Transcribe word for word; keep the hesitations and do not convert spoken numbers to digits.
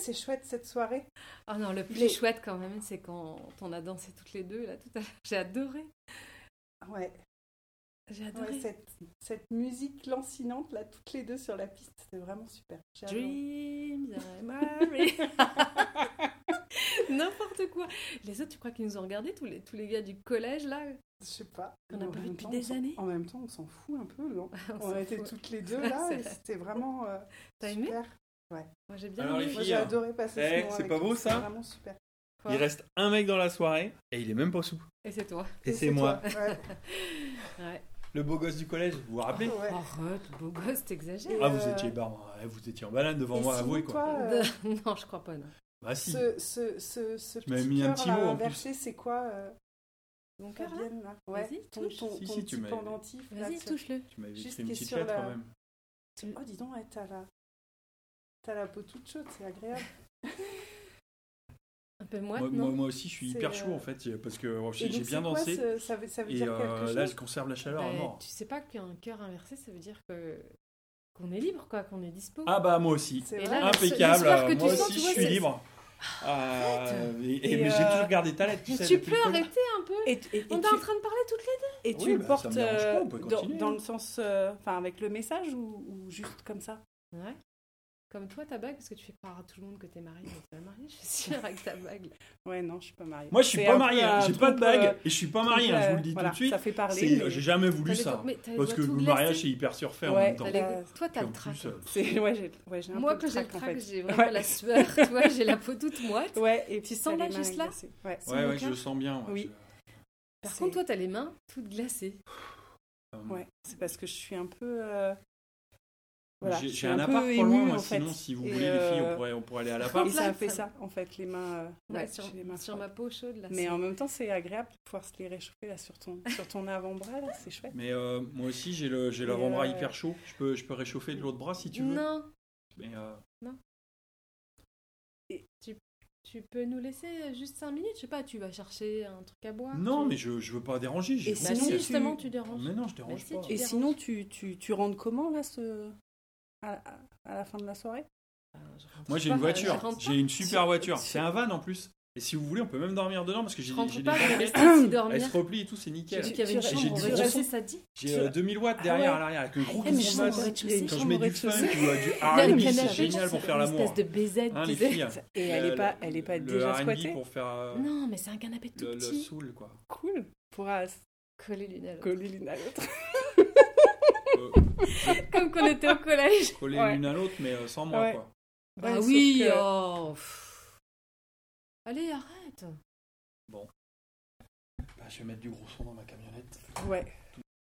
c'est chouette cette soirée. Oh non, le plus Les... chouette quand même, c'est quand on a dansé toutes les deux là tout à l'heure. J'ai adoré. Ouais. J'ai adoré. Ouais, cette, cette musique lancinante là, toutes les deux sur la piste, c'était vraiment super. J'ai Dreams are Mary. N'importe quoi. Les autres, tu crois qu'ils nous ont regardés, tous les, tous les gars du collège là? Je sais pas. On n'a pas vu depuis temps, des années. En même temps, on s'en fout un peu, non? On, on était fout. toutes les deux là, et c'était vraiment euh, T'as super. aimé? Ouais. Moi j'ai bien Alors, aimé. les Moi filles, j'ai adoré passer eh, ce moment c'est avec pas eux, beau, c'était ça vraiment super. Quoi? Il reste un mec dans la soirée et il est même pas sous. Et c'est toi. Et, Et c'est, c'est moi. toi, ouais. Ouais. Le beau gosse du collège, vous vous rappelez? Ouais. Arrête, beau gosse, t'exagères. Et Ah, vous euh, étiez bah, vous étiez en balade devant Et moi, sinon, avouez quoi. toi, euh, Non, je crois pas, non. Bah si. ce, ce, ce, ce Tu m'avais petit mis un cœur petit là, mot, en inversé, c'est quoi euh, Mon cœur là? Fabienne, là Ouais, Vas-y, ton, touche. ton, Si, ton si, tu petit m'as- pendentif. là, Vas-y, sur- touche-le. Tu m'avais Juste écrit une qui est petite sur lettre la- quand même. Oh, dis donc, ouais, t'as la... t'as la peau toute chaude, c'est agréable. Un peu moite, Moi, non? moi, moi aussi, je suis C'est, hyper chaud euh, en fait, parce que oh, Et j'ai, j'ai donc, bien c'est quoi, dansé. ce- ça, veut, ça veut Et dire quelque euh, chose là, je conserve la chaleur à Bah, mort. tu sais pas qu'un cœur inversé, ça veut dire que qu'on est libre, quoi, qu'on est dispo. Ah bah moi aussi. C'est Et vrai. là, Impeccable. le soir que euh, tu moi sens, aussi, tu je vois, suis c'est- libre. Euh, et, et- Et mais j'ai euh, toujours gardé ta lettre, tu sais. tu depuis peux le collège. arrêter un peu. Et, et, et On est tu, en train de parler toutes les et tu Oui, le bah, ça portes me dérange pas, euh, on peut dans, continuer, dans hein. le sens... euh, Enfin, avec le message ou, ou juste comme ça? deux. Ouais. Comme toi, ta bague, parce que tu fais croire à tout le monde que t'es mariée, mais t'es pas mariée, je suis sûre, avec ta bague. Ouais, non, je suis pas mariée. Moi, je suis C'est pas un peu marié, hein, un j'ai pas de truc, bague euh, et je suis pas truc, marié, hein, je euh, vous le dis voilà, tout de suite. Ça fait parler. C'est- mais- J'ai jamais voulu T'as les ça. doigts- mais t'as les Parce doigts que tout le glacés. mariage, c'est hyper surfait en Ouais, même temps. T'as les- Euh, Toi, t'as Puis le en trac. plus, euh, C'est... Ouais, j'ai, ouais, j'ai un Moi, peu quand de j'ai le trac, en trac, fait. j'ai vraiment Ouais. la sueur, tu vois, j'ai la peau toute moite. Ouais, et puis Tu sens t'as là, les mains juste là glacées. Ouais. Sur Ouais, mon ouais, je cœur. le sens bien. ouais, Oui. Par C'est- contre, toi, t'as les mains toutes glacées. je- euh, Ouais, c'est parce que je suis un peu... euh, Voilà, j'ai je j'ai suis un un appart peu pas loin, émue, moi, en fait. sinon, si vous Et, voulez, les filles, euh, on pourrait, on pourrait aller à Et l'appart. ça là, a fait ça- ça, en fait, les mains... euh, Ouais, ouais, sur, j'ai les mains sur froides. ma peau chaude, là. Mais c'est- en même temps, c'est agréable de pouvoir se les réchauffer là, sur, ton, sur ton avant-bras, là, c'est chouette. Mais euh, moi aussi, j'ai, le, j'ai Et, l'avant-bras euh, hyper chaud. Je peux, je peux réchauffer de l'autre bras si tu veux. Non, Mais, euh, tu peux nous laisser juste cinq minutes, je sais pas, tu vas chercher un truc à boire. non, tu- mais je, je veux pas déranger. J'ai Et Bah sinon, si, tu- justement, tu déranges. Mais non, je dérange Mais si, pas. tu Et déranges. sinon, tu, tu, tu rentres comment, là, ce... à, à- à la fin de la soirée? Ah, je rentre Moi, j'ai pas, une voiture. je rentre J'ai pas. une super Tu- voiture. tu- C'est un van en plus. Et si vous voulez, on peut même dormir dedans parce que j'ai, Je rentre j'ai pas, des je vais banquettes. rester ici Elle dormir. se replie et tout, c'est nickel. J'ai vu qu'il y avait une Et j'ai chambre du au gros rez-de-chaussée, son. ça te dit? J'ai euh, deux mille watts derrière à l'arrière avec un gros Eh, mais gros je basse. sens qu'il y a une Quand je chambre mets au du funk rez-de-chaussée. ou euh, du Il y a R and le B, canapé, c'est génial pour faire une l'amour. espèce de B Z, Hein, tu les sais. filles. Et elle est Le- pas, elle est pas le déjà R and B squattée? pour faire euh, Non, mais c'est un canapé tout le, le petit. soul quoi. Cool. Pourra se Collé l'une à l'autre. coller l'une à l'autre. Euh, Comme quand on était au collège. coller Ouais. l'une à l'autre mais euh, sans moi Ouais. quoi. Bah Ouais, sauf oui, que- oh. pff. Allez, arrête. Bah, je vais mettre du gros son dans ma camionnette. Ouais.